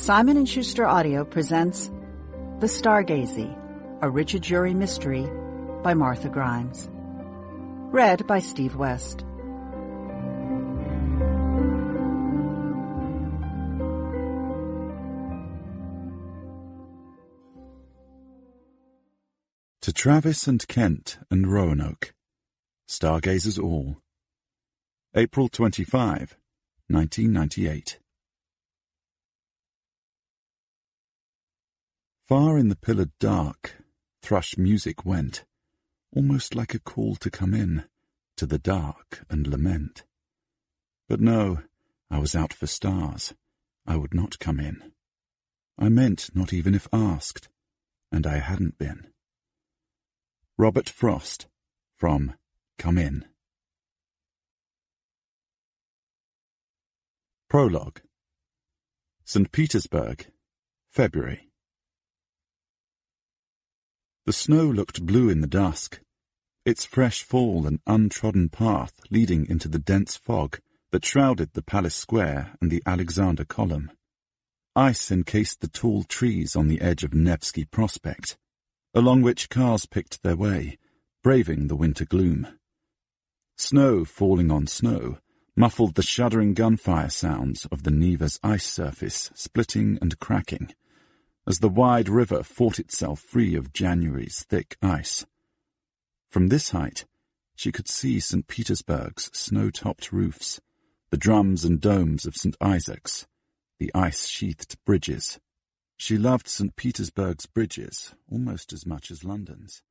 Simon & Schuster Audio presents The Stargazy, a Richard Jury mystery by Martha Grimes. Read by Steve West. To Travis and Kent and Roanoke, Stargazers All. April 25, 1998. Far in the pillared dark, thrush music went, almost like a call to come in, to the dark and lament. But no, I was out for stars. I would not come in. I meant not even if asked, and I hadn't been. Robert Frost, from Come In. Prologue. St. Petersburg, February. The snow looked blue in the dusk, its fresh fall an untrodden path leading into the dense fog that shrouded the Palace Square and the Alexander Column. Ice encased the tall trees on the edge of Nevsky Prospect, along which cars picked their way, braving the winter gloom. Snow falling on snow muffled the shuddering gunfire sounds of the Neva's ice surface splitting and cracking, as the wide river fought itself free of January's thick ice. From this height, she could see St. Petersburg's snow-topped roofs, the drums and domes of St. Isaac's, the ice-sheathed bridges. She loved St. Petersburg's bridges almost as much as London's.